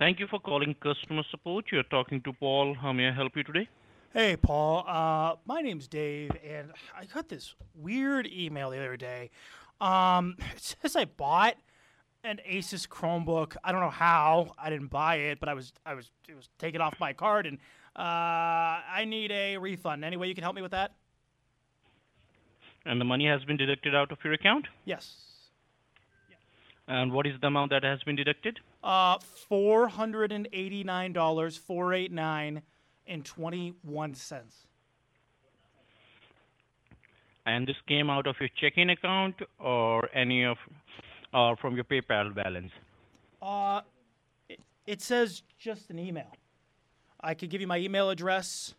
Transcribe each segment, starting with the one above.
Thank you for calling customer support. You're talking to Paul. How may I help you today? Hey, Paul. My name's Dave, and I got this weird email the other day. It says I bought an Asus Chromebook. I don't know how. I didn't buy it, but it was taken off my card, and I need a refund. Any way you can help me with that? And the money has been deducted out of your account? Yes. And what is the amount that has been deducted? $489, 489 and 21 cents. And this came out of your checking account or any of or from your PayPal balance? Uh, it says just an email. I could give you my email address.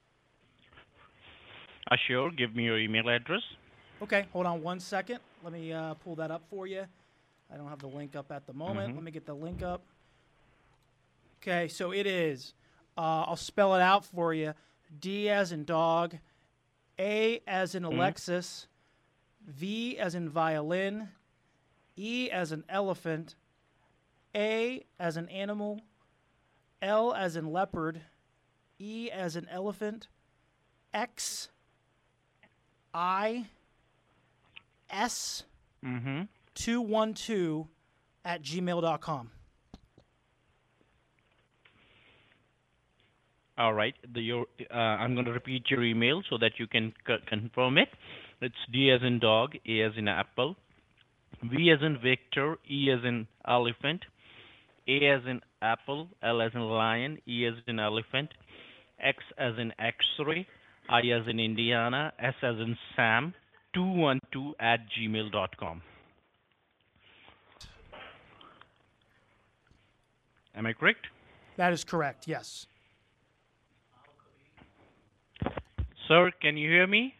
Sure. Give me your email address. Okay, hold on one second. Let me pull that up for you. I don't have the link up at the moment. Let me get the link up. Okay, so it is, I'll spell it out for you. D as in dog, A as in Alexis, V as in violin, E as in elephant, A as in animal, L as in leopard, E as in elephant, X, I, S, 212 at gmail.com. All right. I'm going to repeat your email so that you can confirm it. It's D as in dog, A as in apple, V as in Victor, E as in elephant, A as in apple, L as in lion, E as in elephant, X as in X-ray, I as in Indiana, S as in Sam, 212 at gmail.com. Am I correct? That is correct, yes. Sir, can you hear me?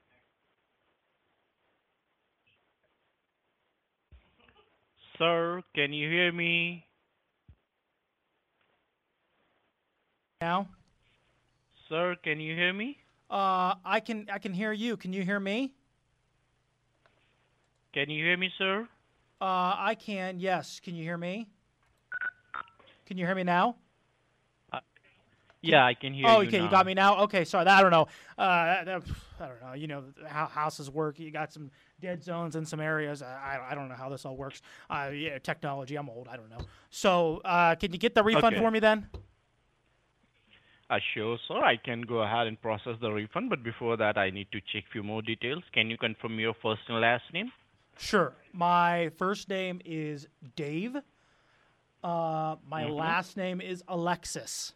Sir, can you hear me? Now? Sir, can you hear me? I can hear you. Can you hear me? Can you hear me, sir? I can, yes. Can you hear me? Can you hear me now? Yeah, I can hear Oh, you okay, now. you got me now? Okay, sorry. I don't know. I don't know. You know how houses work. You got some dead zones in some areas. I don't know how this all works. Yeah, technology. I'm old. I don't know. So, can you get the refund Okay. for me then? Sure, sir. I can go ahead and process the refund, but before that, I need to check few more details. Can you confirm your first and last name? Sure. My first name is Dave. My last name is Alexis.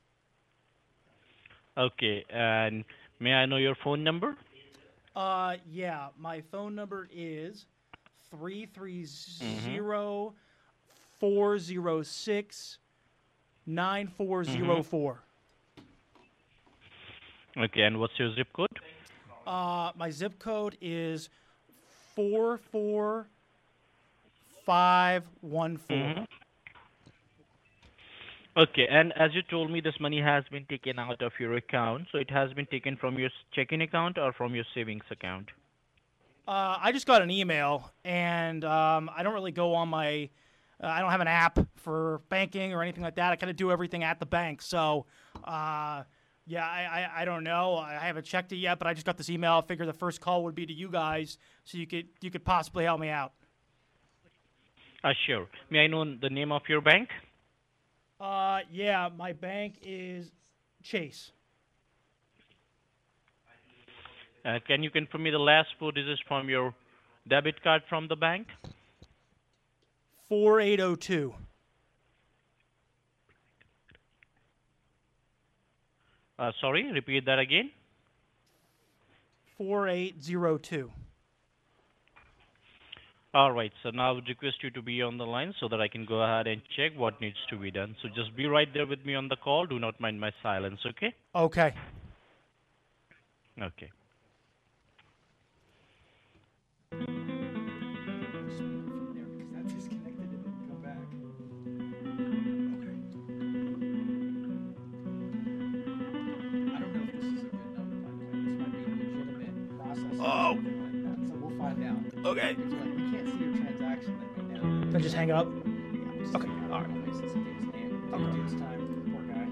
Okay, and may I know your phone number? Yeah, my phone number is 330-406-9404. Okay, and what's your zip code? My zip code is 44514. Okay, and as you told me, this money has been taken out of your account, so it has been taken from your checking account or from your savings account? I just got an email, and I don't really go on my. I don't have an app for banking or anything like that. I kind of do everything at the bank. So, yeah, I don't know. I haven't checked it yet, but I just got this email. I figure the first call would be to you guys, so you could possibly help me out. Sure. May I know the name of your bank? Yeah, my bank is Chase. Can you confirm me the last four digits from your debit card from the bank? 4802. Sorry, repeat that again. 4802. All right, so now I would request you to be on the line so that I can go ahead and check what needs to be done. So just be right there with me on the call. Do not mind my silence, okay? Okay. Okay. Oh, So we'll find out. okay. If you're like, we can't see your transaction, let me know. Can I just hang up? Yeah, Okay, all right. Okay, it's time. Poor guy.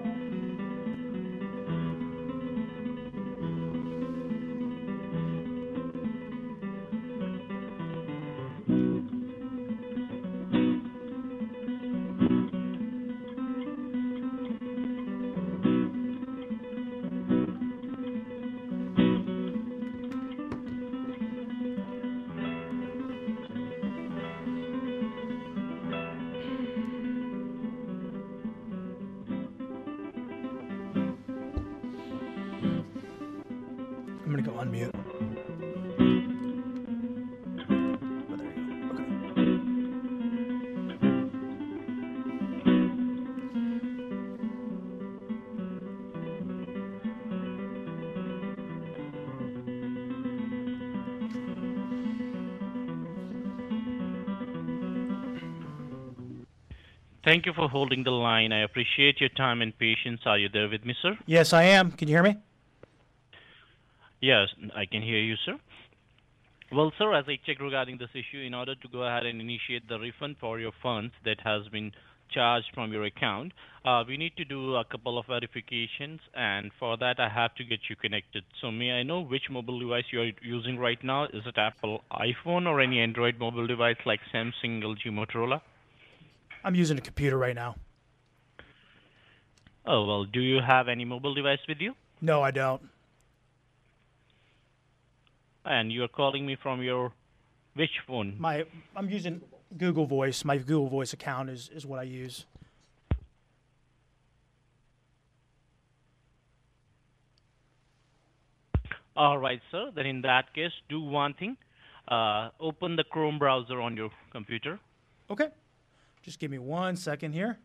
I'm gonna go unmute. Oh, there you go. Okay. Thank you for holding the line. I appreciate your time and patience. Are you there with me, sir? Yes, I am. Can you hear me? Yes, I can hear you, sir. Well, sir, as I checked regarding this issue, in order to go ahead and initiate the refund for your funds that has been charged from your account, we need to do a couple of verifications, and for that, I have to get you connected. So, may I know which mobile device you are using right now? Is it Apple iPhone or any Android mobile device like Samsung, LG, Motorola? I'm using a computer right now. Oh, well, do you have any mobile device with you? No, I don't. And you are calling me from your which phone? I'm using Google Voice. My Google Voice account is what I use. All right, sir. Then in that case, do one thing. Open the Chrome browser on your computer. Okay. Just give me 1 second here.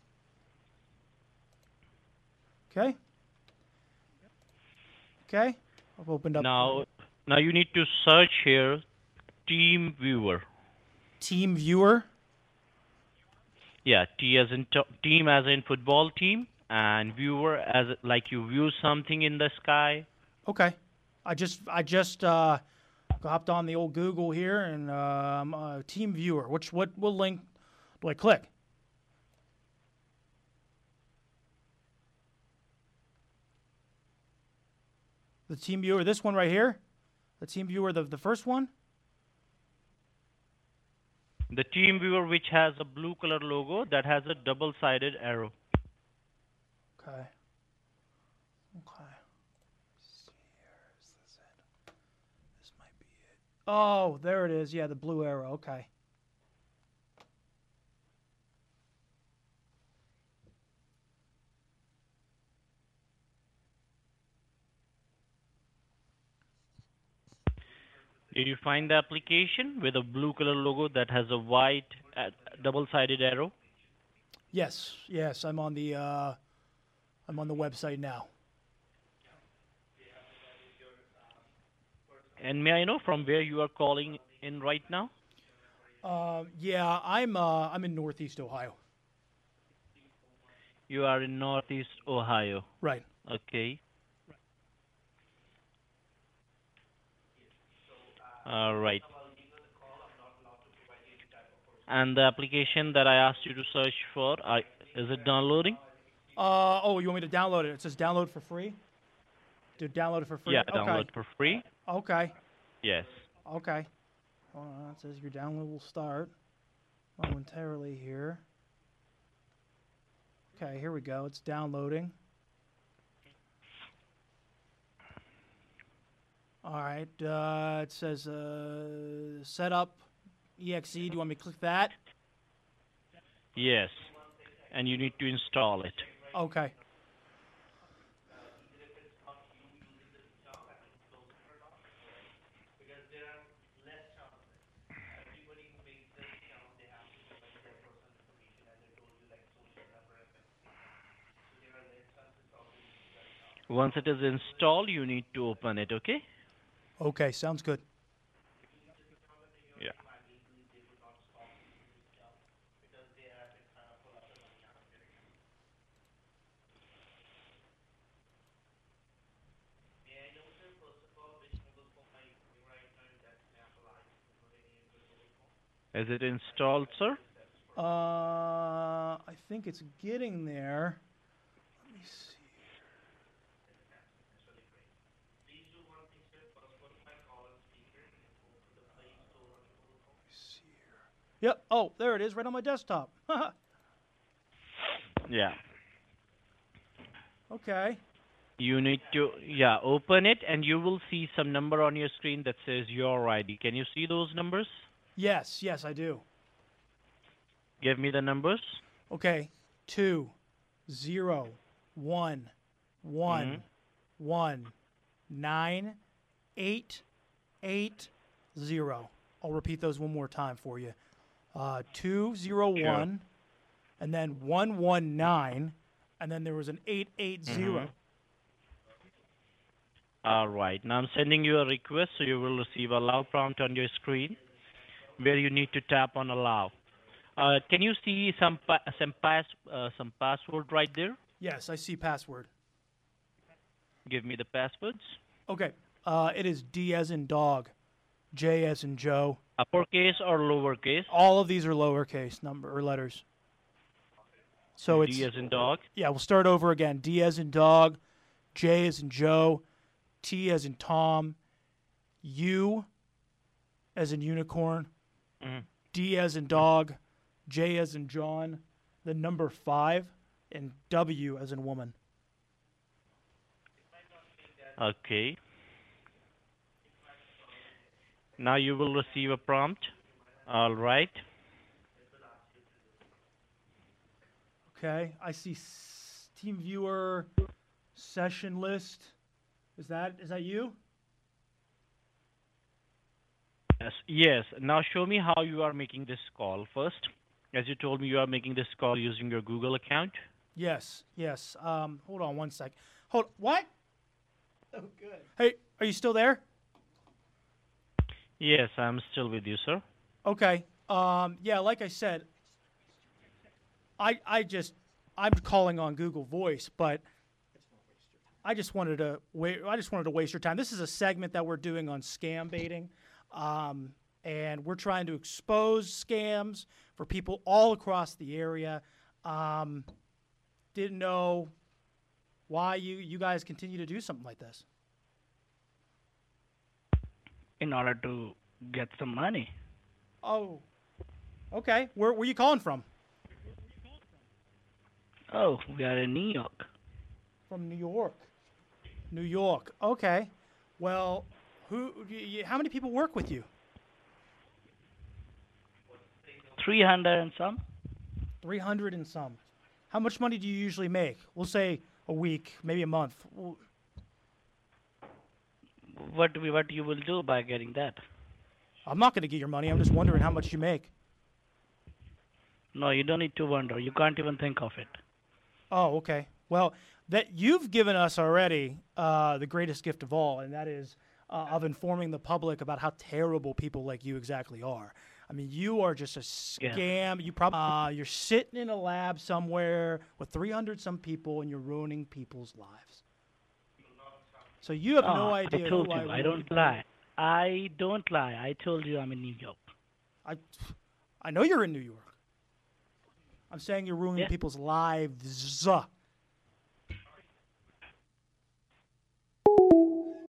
Okay. Okay. I've opened up Now you need to search here Team Viewer. Team Viewer. Yeah, T as in team as in football team, and viewer as like you view something in the sky. Okay. I just hopped on the old Google here and Team Viewer. What link do I click? The Team Viewer, this one right here? The Team Viewer, the first one? The Team Viewer, which has a blue color logo that has a double-sided arrow. Okay. Okay. See here. Is this it? This might be it. Oh, there it is. Yeah, the blue arrow. Okay. Did you find the application with a blue color logo that has a white double-sided arrow? Yes. Yes, I'm on the website now. And may I know from where you are calling in right now? Yeah, I'm in Northeast Ohio. You are in Northeast Ohio. Right. Okay. All right. And the application that I asked you to search for, is it downloading? Oh, you want me to download it? It says download for free. To download it for free. Yeah, Okay. download for free. Okay. Yes. Okay. Hold on. It says your download will start momentarily here. Okay, here we go. It's downloading. All right. It says setup exe. Do you want me to click that? Yes. And you need to install it. Okay. Once it is installed, you need to open it, okay? Okay, sounds good. Yeah. Is it installed, sir? I think it's getting there. Let me see. Yep. Oh, there it is, right on my desktop. Yeah. Okay. You need to, yeah, open it and you will see some number on your screen that says your ID. Can you see those numbers? Yes, yes, I do. Give me the numbers. Okay. 2, 0, 1, 1, 1, 9, 8, 8, 0. I'll repeat those one more time for you. 2, 0, Sure. 1, and then 1, 1, 9, and then there was an 8, 8, 0. All right. Now I'm sending you a request, so you will receive a allow prompt on your screen where you need to tap on allow. Can you see some password right there? Yes, I see password. Give me the passwords. Okay. It is D as in dog, J as in Joe. Uppercase or lowercase? All of these are lowercase number or letters. So it's D as in dog. yeah. We'll start over again. D as in dog, J as in Joe, T as in Tom, U as in unicorn, Mhm. D as in dog, J as in John, the number 5, and W as in woman. Okay. Now you will receive a prompt. All right. Okay. I see team viewer session list. Is that you? Yes. Yes. Now show me how you are making this call first. As you told me, you are making this call using your Google account. Yes. Yes. Hold on one sec. What? Oh, good. Hey, are you still there? Yes, I'm still with you, sir. Okay. Yeah, like I said, I'm calling on Google Voice, but I just wanted to waste your time. This is a segment that we're doing on scam baiting, and we're trying to expose scams for people all across the area. Didn't know why you guys continue to do something like this. In order to get some money. Oh, okay. Where you calling from? Oh, we are in New York. From New York. New York. Okay. Well, how many people work with you? 300 and some. 300 and some. How much money do you usually make? We'll say a week, maybe a month. What you will do by getting that? I'm not going to get your money. I'm just wondering how much you make. No, you don't need to wonder. You can't even think of it. Oh, okay. Well, that you've given us already the greatest gift of all, and that is of informing the public about how terrible people like you exactly are. I mean, you are just a scam. Yeah. You probably you're sitting in a lab somewhere with 300 some people, and you're ruining people's lives. So you have no idea I told who you. I I don't lie. I don't lie. I told you I'm in New York. I know you're in New York. I'm saying you're ruining Yeah. people's lives.